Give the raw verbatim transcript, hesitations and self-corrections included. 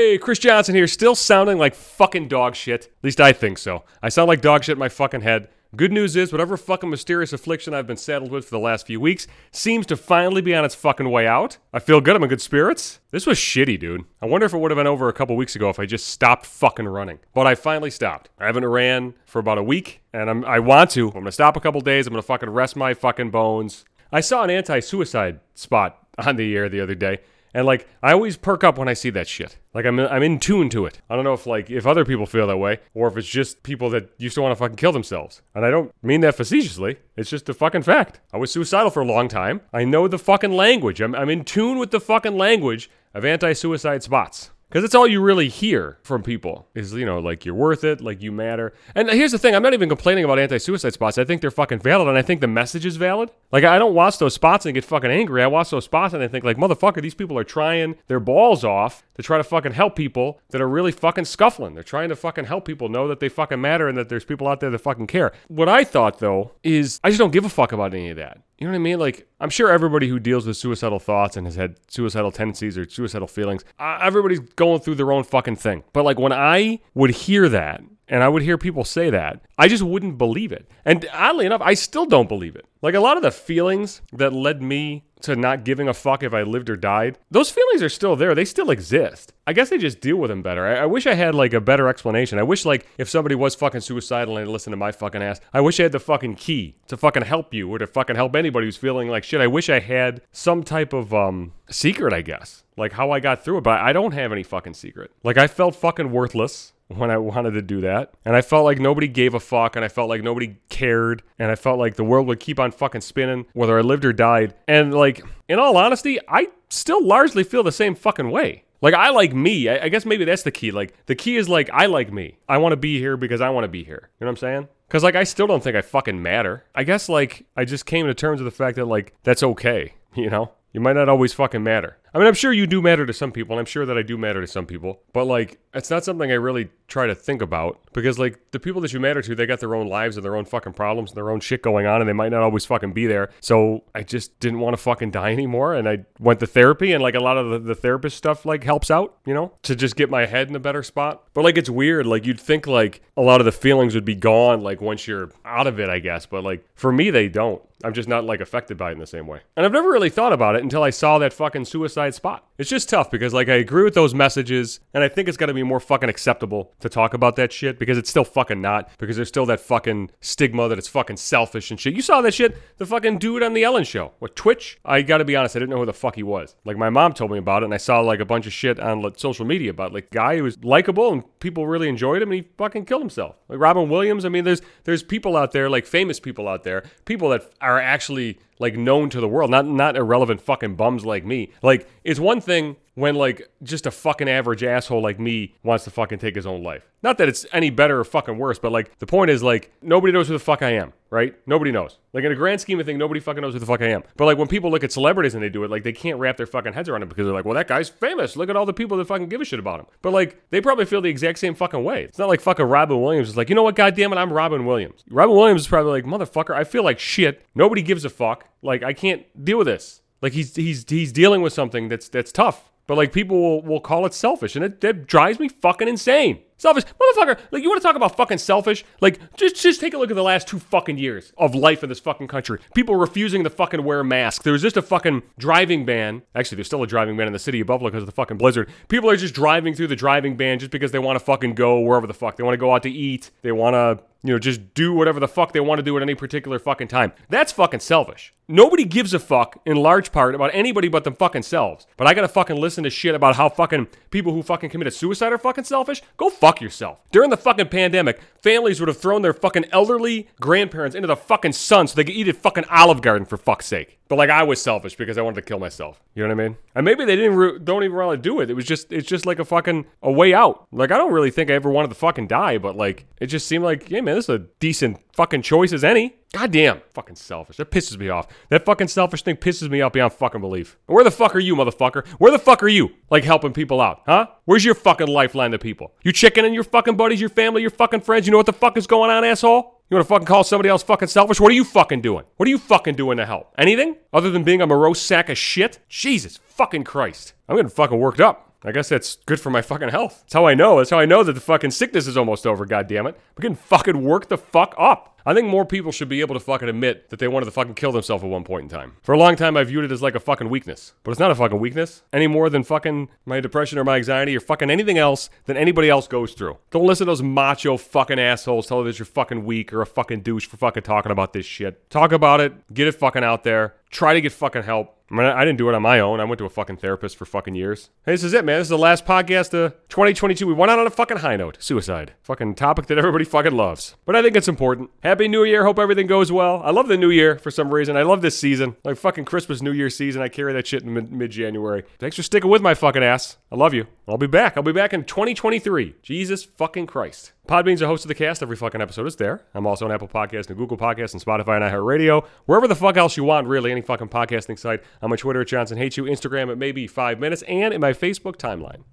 Hey, Chris Johnson here, still sounding like fucking dog shit. At least I think so. I sound like dog shit in my fucking head. Good news is, whatever fucking mysterious affliction I've been saddled with for the last few weeks seems to finally be on its fucking way out. I feel good, I'm in good spirits. This was shitty, dude. I wonder if it would have been over a couple weeks ago if I just stopped fucking running. But I finally stopped. I haven't ran for about a week, and I'm, I want to. I'm gonna stop a couple days, I'm gonna fucking rest my fucking bones. I saw an anti-suicide spot on the air the other day. And, like, I always perk up when I see that shit. Like, I'm I'm in tune to it. I don't know if, like, if other people feel that way, or if it's just people that used to want to fucking kill themselves. And I don't mean that facetiously. It's just a fucking fact. I was suicidal for a long time. I know the fucking language. I'm, I'm in tune with the fucking language of anti-suicide spots. Because it's all you really hear from people is, you know, like, you're worth it, like, you matter. And here's the thing, I'm not even complaining about anti-suicide spots. I think they're fucking valid, and I think the message is valid. Like, I don't watch those spots and get fucking angry. I watch those spots and I think, like, motherfucker, these people are trying their balls off to try to fucking help people that are really fucking scuffling. They're trying to fucking help people know that they fucking matter and that there's people out there that fucking care. What I thought, though, is I just don't give a fuck about any of that. You know what I mean? Like, I'm sure everybody who deals with suicidal thoughts and has had suicidal tendencies or suicidal feelings, uh, everybody's going through their own fucking thing. But, like, when I would hear that, and I would hear people say that, I just wouldn't believe it. And oddly enough, I still don't believe it. Like, a lot of the feelings that led me to not giving a fuck if I lived or died, those feelings are still there. They still exist. I guess I just deal with them better. I, I wish I had, like, a better explanation. I wish, like, if somebody was fucking suicidal and listened to my fucking ass, I wish I had the fucking key to fucking help you or to fucking help anybody who's feeling like shit. I wish I had some type of, um, secret, I guess. Like, how I got through it, but I don't have any fucking secret. Like, I felt fucking worthless when I wanted to do that. And I felt like nobody gave a fuck, and I felt like nobody cared, and I felt like the world would keep on fucking spinning, whether I lived or died. And, like, in all honesty, I still largely feel the same fucking way. Like, I like me. I, I guess maybe that's the key. Like, the key is, like, I like me. I want to be here because I want to be here. You know what I'm saying? Because, like, I still don't think I fucking matter. I guess, like, I just came to terms with the fact that, like, that's okay, you know? You might not always fucking matter. I mean, I'm sure you do matter to some people, and I'm sure that I do matter to some people. But, like, it's not something I really try to think about. Because, like, the people that you matter to, they got their own lives and their own fucking problems and their own shit going on, and they might not always fucking be there. So I just didn't want to fucking die anymore, and I went to therapy, and, like, a lot of the, the therapist stuff, like, helps out, you know? To just get my head in a better spot. But, like, it's weird. Like, you'd think, like, a lot of the feelings would be gone, like, once you're out of it, I guess. But, like, for me, they don't. I'm just not, like, affected by it in the same way. And I've never really thought about it until I saw that fucking suicide spot. It's just tough because, like, I agree with those messages, and I think it's got to be more fucking acceptable to talk about that shit because it's still fucking not, because there's still that fucking stigma that it's fucking selfish and shit. You saw that shit? The fucking dude on the Ellen Show. What, Twitch? I gotta be honest, I didn't know who the fuck he was. Like, my mom told me about it, and I saw, like, a bunch of shit on like, social media about, like, guy who was likable, and people really enjoyed him, and he fucking killed himself. Like, Robin Williams, I mean, there's there's people out there, like, famous people out there, people that are actually, like, known to the world, not not irrelevant fucking bums like me. Like, it's one thing when, like, just a fucking average asshole like me wants to fucking take his own life. Not that it's any better or fucking worse, but, like, the point is, like, nobody knows who the fuck I am, right? Nobody knows. Like, in a grand scheme of things, nobody fucking knows who the fuck I am. But, like, when people look at celebrities and they do it, like, they can't wrap their fucking heads around it because they're like, well, that guy's famous. Look at all the people that fucking give a shit about him. But, like, they probably feel the exact same fucking way. It's not like fucking Robin Williams is like, you know what, goddammit, I'm Robin Williams. Robin Williams is probably like, motherfucker, I feel like shit. Nobody gives a fuck. Like, I can't deal with this. Like, he's he's he's dealing with something that's that's tough. But, like, people will, will call it selfish, and it, that drives me fucking insane. Selfish. Motherfucker, like, you want to talk about fucking selfish? Like, just just take a look at the last two fucking years of life in this fucking country. People refusing to fucking wear masks. There was just a fucking driving ban. Actually, there's still a driving ban in the city of Buffalo because of the fucking blizzard. People are just driving through the driving ban just because they want to fucking go wherever the fuck. They want to go out to eat. They want to, you know, just do whatever the fuck they want to do at any particular fucking time. That's fucking selfish. Nobody gives a fuck, in large part, about anybody but them fucking selves. But I gotta fucking listen to shit about how fucking people who fucking committed suicide are fucking selfish? Go fuck yourself. During the fucking pandemic, families would have thrown their fucking elderly grandparents into the fucking sun so they could eat at fucking Olive Garden, for fuck's sake. But, like, I was selfish because I wanted to kill myself. You know what I mean? And maybe they didn't re- don't even want to do it. It was just, it's just like a fucking, a way out. Like, I don't really think I ever wanted to fucking die, but, like, it just seemed like, hey, man, this is a decent fucking choice as any. Goddamn. Fucking selfish. That pisses me off. That fucking selfish thing pisses me off beyond fucking belief. Where the fuck are you, motherfucker? Where the fuck are you? Like, helping people out, huh? Where's your fucking lifeline to people? You chickening your fucking buddies, your family, your fucking friends? You know what the fuck is going on, asshole? You want to fucking call somebody else fucking selfish? What are you fucking doing? What are you fucking doing to help? Anything? Other than being a morose sack of shit? Jesus fucking Christ. I'm getting fucking worked up. I guess that's good for my fucking health. That's how I know. That's how I know that the fucking sickness is almost over, goddammit. I'm getting fucking worked the fuck up. I think more people should be able to fucking admit that they wanted to fucking kill themselves at one point in time. For a long time, I viewed it as like a fucking weakness. But it's not a fucking weakness any more than fucking my depression or my anxiety or fucking anything else that anybody else goes through. Don't listen to those macho fucking assholes tell you that you're fucking weak or a fucking douche for fucking talking about this shit. Talk about it. Get it fucking out there. Try to get fucking help. I mean, I didn't do it on my own. I went to a fucking therapist for fucking years. Hey, this is it, man. This is the last podcast of twenty twenty-two. We went out on a fucking high note. Suicide. Fucking topic that everybody fucking loves. But I think it's important. Happy New Year. Hope everything goes well. I love the New Year for some reason. I love this season. Like fucking Christmas, New Year season. I carry that shit in mid- mid-January. Thanks for sticking with my fucking ass. I love you. I'll be back. I'll be back in twenty twenty-three. Jesus fucking Christ. Podbean's a host of the cast. Every fucking episode is there. I'm also on Apple Podcasts and Google Podcasts and Spotify and iHeartRadio. Wherever the fuck else you want, really. Any fucking podcasting site. On my Twitter at Johnson Hates You. Instagram at maybe five minutes. And in my Facebook timeline.